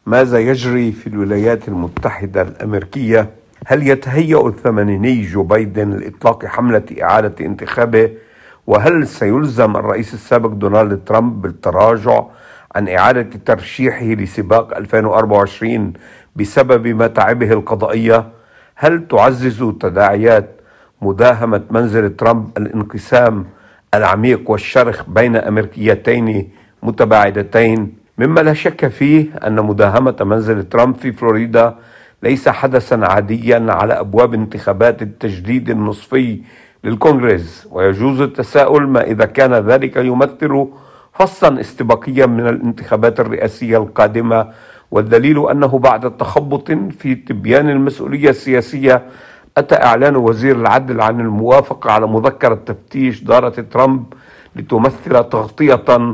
ماذا يجري في الولايات المتحدة الأمريكية؟ هل يتهيأ الثمانيني جو بايدن لإطلاق حملة إعادة انتخابه؟ وهل سيلزم الرئيس السابق دونالد ترامب بالتراجع عن إعادة ترشيحه لسباق 2024 بسبب متاعبه القضائية؟ هل تعزز تداعيات مداهمة منزل ترامب الانقسام العميق والشرخ بين أمريكيتين متباعدتين؟ مما لا شك فيه أن مداهمة منزل ترامب في فلوريدا ليس حدثا عاديا على أبواب انتخابات التجديد النصفي للكونغرس، ويجوز التساؤل ما إذا كان ذلك يمثل فصلا استباقيا من الانتخابات الرئاسية القادمة، والدليل أنه بعد تخبط في تبيان المسؤولية السياسية أتى إعلان وزير العدل عن الموافقة على مذكرة تفتيش دارة ترامب لتمثل تغطية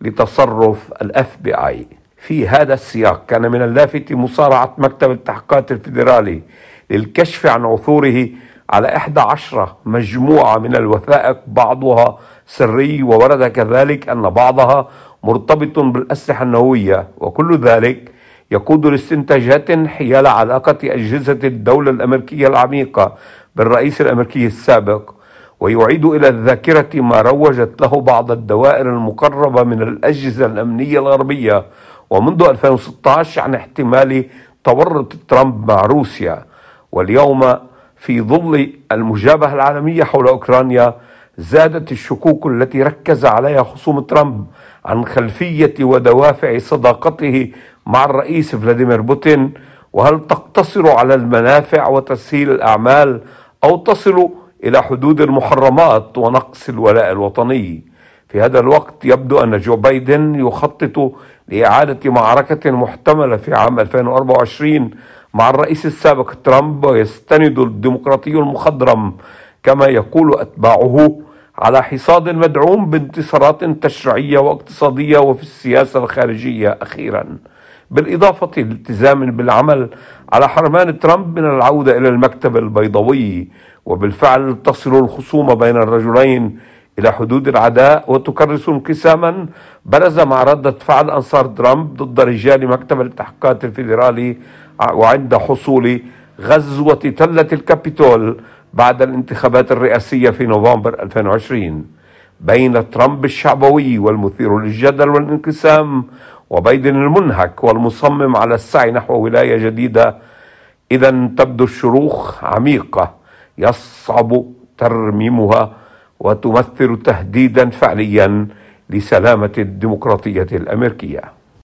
لتصرف FBI. في هذا السياق كان من اللافت مصارعة مكتب التحقيقات الفيدرالي للكشف عن عثوره على 11 مجموعة من الوثائق، بعضها سري، وورد كذلك أن بعضها مرتبط بالأسلحة النووية، وكل ذلك يقود لاستنتاجات حيال علاقة أجهزة الدولة الأمريكية العميقة بالرئيس الأمريكي السابق، ويعيد إلى الذاكرة ما روجت له بعض الدوائر المقربة من الأجهزة الأمنية الغربية ومنذ 2016 عن احتمال تورط ترامب مع روسيا. واليوم في ظل المجابهة العالمية حول أوكرانيا زادت الشكوك التي ركز عليها خصوم ترامب عن خلفية ودوافع صداقته مع الرئيس فلاديمير بوتين، وهل تقتصر على المنافع وتسهيل الأعمال أو تصل إلى حدود المحرمات ونقص الولاء الوطني. في هذا الوقت يبدو أن جو بايدن يخطط لإعادة معركة محتملة في عام 2024 مع الرئيس السابق ترامب، ويستند الديمقراطي المخضرم كما يقول أتباعه على حصاد مدعوم بانتصارات تشريعية واقتصادية وفي السياسة الخارجية أخيرا، بالإضافة لالتزام بالعمل على حرمان ترامب من العودة إلى المكتب البيضاوي. وبالفعل تصل الخصومة بين الرجلين إلى حدود العداء وتكرس انقساما برز مع ردة فعل أنصار ترامب ضد رجال مكتب التحقيقات الفيدرالي وعند حصول غزوة تلة الكابيتول بعد الانتخابات الرئاسية في نوفمبر 2020 بين ترامب الشعبوي والمثير للجدل والانقسام وبايدن المنهك والمصمم على السعي نحو ولاية جديدة. إذن تبدو الشروخ عميقة يصعب ترميمها وتمثل تهديدا فعليا لسلامة الديمقراطية الأمريكية.